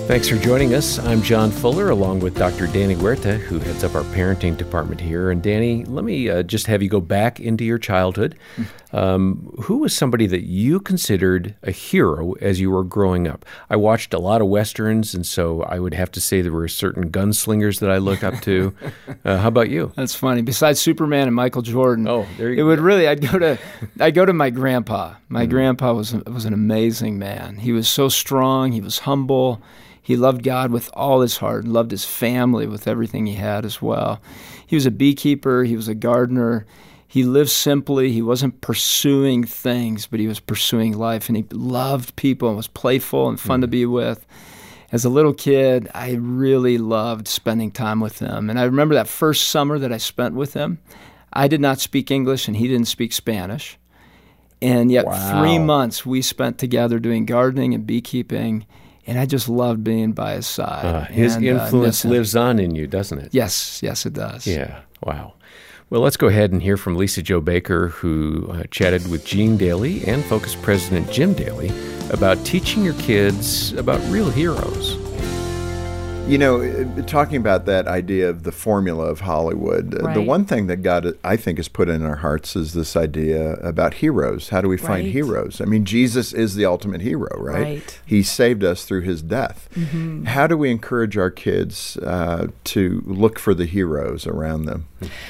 Thanks for joining us. I'm John Fuller, along with Dr. Danny Huerta, who heads up our parenting department here. And Danny, let me just have you go back into your childhood. Who was somebody that you considered a hero as you were growing up? I watched a lot of Westerns, and so I would have to say there were certain gunslingers that I looked up to. How about you? That's funny. Besides Superman and Michael Jordan, there you go. It would really. I'd go to my grandpa. My grandpa was an amazing man. He was so strong. He was humble. He loved God with all his heart, loved his family with everything he had as well. He was a beekeeper. He was a gardener. He lived simply. He wasn't pursuing things, but he was pursuing life. And he loved people and was playful and fun to be with. As a little kid, I really loved spending time with him. And I remember that first summer that I spent with him. I did not speak English, and he didn't speak Spanish. And yet 3 months we spent together doing gardening and beekeeping. And I just loved being by his side. His influence lives on in you, doesn't it? Yes, it does. Yeah, wow. Well, let's go ahead and hear from Lisa Jo Baker, who chatted with Gene Daly and Focus President Jim Daly about teaching your kids about real heroes. You know, talking about that idea of the formula of Hollywood, the one thing that God, I think, has put in our hearts is this idea about heroes. How do we find heroes? I mean, Jesus is the ultimate hero, right? He saved us through his death. Mm-hmm. How do we encourage our kids to look for the heroes around them?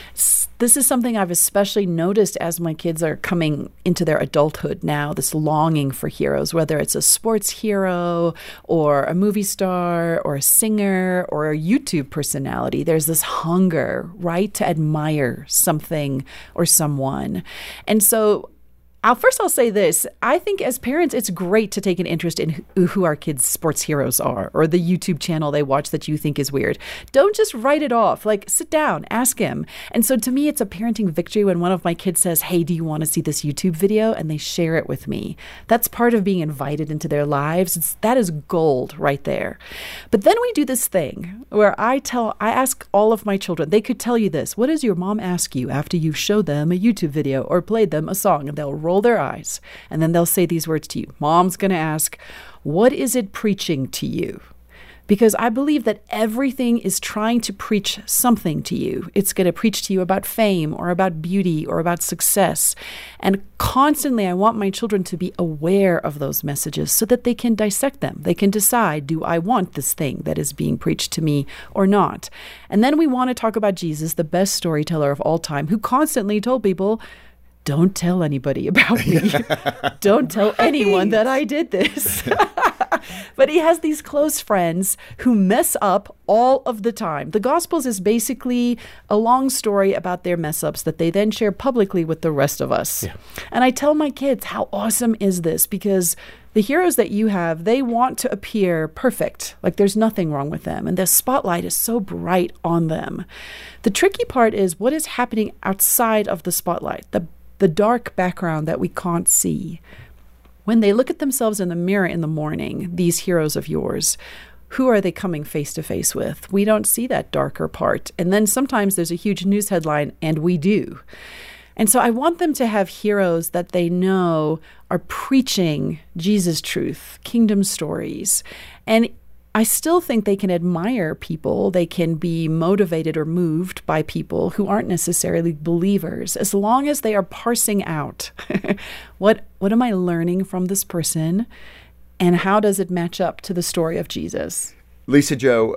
This is something I've especially noticed as my kids are coming into their adulthood now, this longing for heroes, whether it's a sports hero or a movie star or a singer or a YouTube personality. There's this hunger, right, to admire something or someone. And so I'll say this. I think as parents, it's great to take an interest in who our kids' sports heroes are or the YouTube channel they watch that you think is weird. Don't just write it off. Like, sit down, ask him. And so to me, it's a parenting victory when one of my kids says, hey, do you want to see this YouTube video? And they share it with me. That's part of being invited into their lives. That is gold right there. But then we do this thing where I ask all of my children, they could tell you this. What does your mom ask you after you show them a YouTube video or played them a song? And they'll roll their eyes, and then they'll say these words to you. Mom's going to ask, what is it preaching to you? Because I believe that everything is trying to preach something to you. It's going to preach to you about fame or about beauty or about success. And constantly, I want my children to be aware of those messages so that they can dissect them. They can decide, do I want this thing that is being preached to me or not? And then we want to talk about Jesus, the best storyteller of all time, who constantly told people, don't tell anybody about me. Don't tell anyone that I did this. But he has these close friends who mess up all of the time. The Gospels is basically a long story about their mess ups that they then share publicly with the rest of us. Yeah. And I tell my kids, how awesome is this? Because the heroes that you have, they want to appear perfect, like there's nothing wrong with them. And the spotlight is so bright on them. The tricky part is what is happening outside of the spotlight, the dark background that we can't see. When they look at themselves in the mirror in the morning, these heroes of yours, who are they coming face to face with? We don't see that darker part. And then sometimes there's a huge news headline, and we do. And so I want them to have heroes that they know are preaching Jesus' truth, kingdom stories. And I still think they can admire people. They can be motivated or moved by people who aren't necessarily believers, as long as they are parsing out what am I learning from this person, and how does it match up to the story of Jesus? Lisa Jo,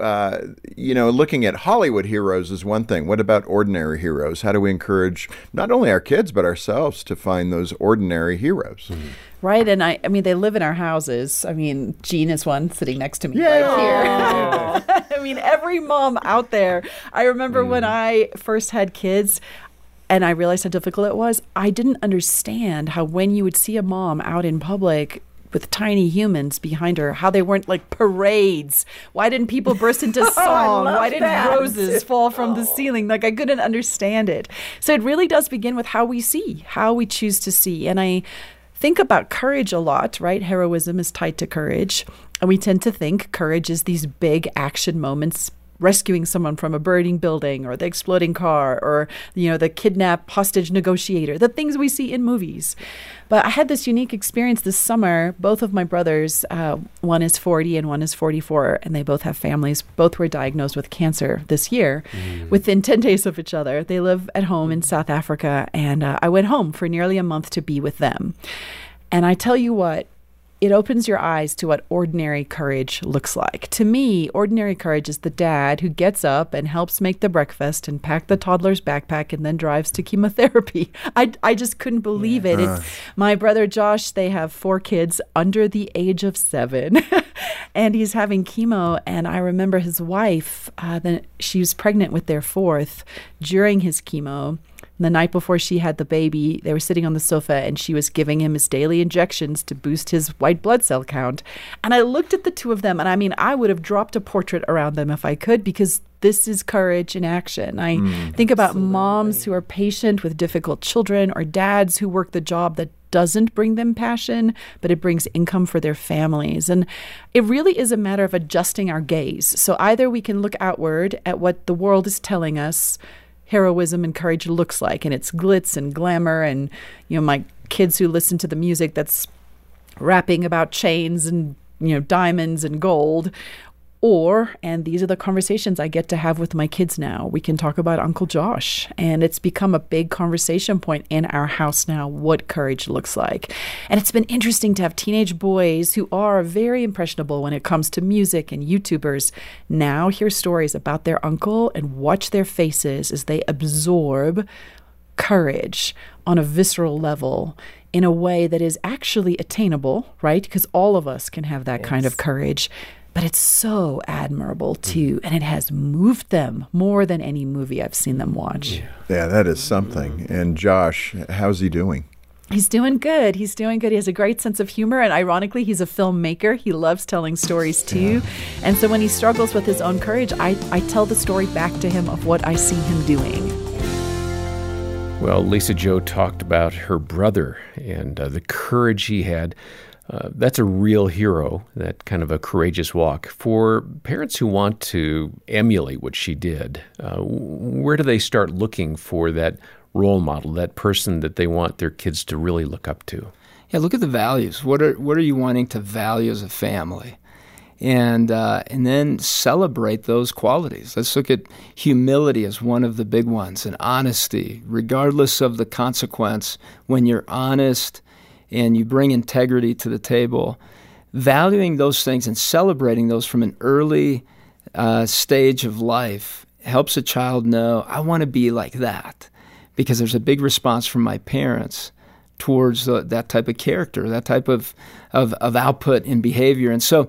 looking at Hollywood heroes is one thing. What about ordinary heroes? How do we encourage not only our kids, but ourselves to find those ordinary heroes? Mm-hmm. Right. And I mean, they live in our houses. I mean, Jean is one sitting next to me right here. I mean, every mom out there. I remember when I first had kids and I realized how difficult it was. I didn't understand how when you would see a mom out in public with tiny humans behind her, how they weren't like parades. Why didn't people burst into song? Why didn't roses fall from the ceiling? Like, I couldn't understand it. So it really does begin with how we see, how we choose to see. And I think about courage a lot, right? Heroism is tied to courage. And we tend to think courage is these big action moments rescuing someone from a burning building, or the exploding car, or, the kidnap hostage negotiator, the things we see in movies. But I had this unique experience this summer. Both of my brothers, one is 40 and one is 44, and they both have families. Both were diagnosed with cancer this year within 10 days of each other. They live at home in South Africa, and I went home for nearly a month to be with them. And I tell you what, it opens your eyes to what ordinary courage looks like. To me, ordinary courage is the dad who gets up and helps make the breakfast and pack the toddler's backpack and then drives to chemotherapy. I just couldn't believe it. My brother Josh, they have 4 kids under the age of 7, and he's having chemo. And I remember his wife, she was pregnant with their 4th during his chemo. The night before she had the baby, they were sitting on the sofa, and she was giving him his daily injections to boost his white blood cell count. And I looked at the two of them, and I would have dropped a portrait around them if I could, because this is courage in action. I think about moms who are patient with difficult children, or dads who work the job that doesn't bring them passion, but it brings income for their families. And it really is a matter of adjusting our gaze. So either we can look outward at what the world is telling us heroism and courage looks like, and it's glitz and glamour, and my kids who listen to the music that's rapping about chains and diamonds and gold. And these are the conversations I get to have with my kids now. We can talk about Uncle Josh, and it's become a big conversation point in our house now, what courage looks like. And it's been interesting to have teenage boys who are very impressionable when it comes to music and YouTubers now hear stories about their uncle and watch their faces as they absorb courage on a visceral level in a way that is actually attainable, right? Because all of us can have that kind of courage. But it's so admirable, too, and it has moved them more than any movie I've seen them watch. Yeah, that is something. And Josh, how's he doing? He's doing good. He has a great sense of humor, and ironically, he's a filmmaker. He loves telling stories, too. And so when he struggles with his own courage, I tell the story back to him of what I see him doing. Well, Lisa Jo talked about her brother and the courage he had. That's a real hero, that kind of a courageous walk. For parents who want to emulate what she did, where do they start looking for that role model, that person that they want their kids to really look up to? Yeah, look at the values. What are you wanting to value as a family? And then celebrate those qualities. Let's look at humility as one of the big ones, and honesty, regardless of the consequence. When you're honest and you bring integrity to the table, valuing those things and celebrating those from an early stage of life helps a child know, I want to be like that, because there's a big response from my parents towards that type of character, that type of output and behavior. And so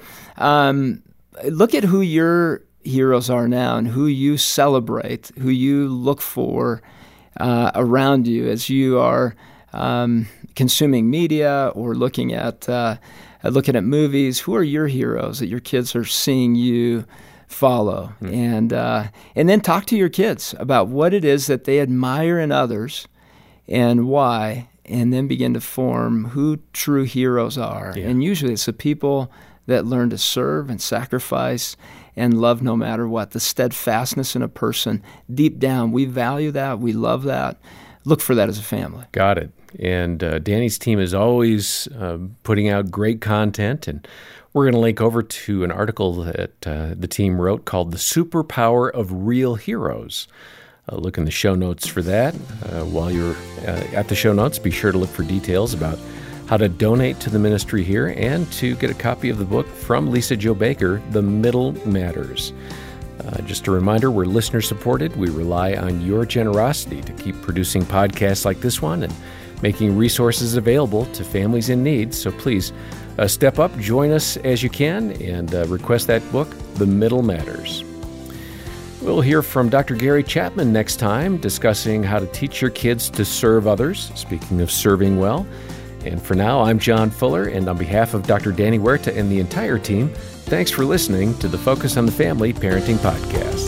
look at who your heroes are now and who you celebrate, who you look for around you as you are consuming media or looking at movies. Who are your heroes that your kids are seeing you follow? And then talk to your kids about what it is that they admire in others and why, and then begin to form who true heroes are. Yeah. And usually it's the people that learn to serve and sacrifice and love no matter what. The steadfastness in a person, deep down, we value that, we love that. Look for that as a family. Got it. And Danny's team is always putting out great content, and we're going to link over to an article that the team wrote called The Superpower of Real Heroes. Look in the show notes for that. While you're at the show notes, be sure to look for details about how to donate to the ministry here and to get a copy of the book from Lisa Jo Baker, The Middle Matters. Just a reminder, we're listener-supported. We rely on your generosity to keep producing podcasts like this one and making resources available to families in need. So please step up, join us as you can, and request that book, The Middle Matters. We'll hear from Dr. Gary Chapman next time, discussing how to teach your kids to serve others, speaking of serving well. And for now, I'm John Fuller, and on behalf of Dr. Danny Huerta and the entire team, thanks for listening to the Focus on the Family Parenting Podcast.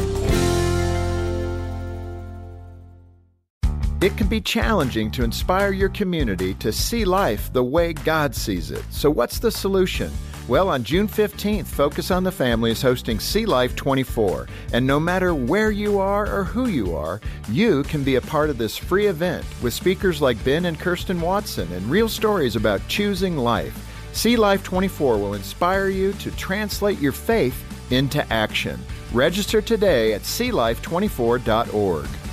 It can be challenging to inspire your community to see life the way God sees it. So what's the solution? Well, on June 15th, Focus on the Family is hosting Sea Life 24. And no matter where you are or who you are, you can be a part of this free event with speakers like Ben and Kirsten Watson and real stories about choosing life. Sea Life 24 will inspire you to translate your faith into action. Register today at sealife24.org.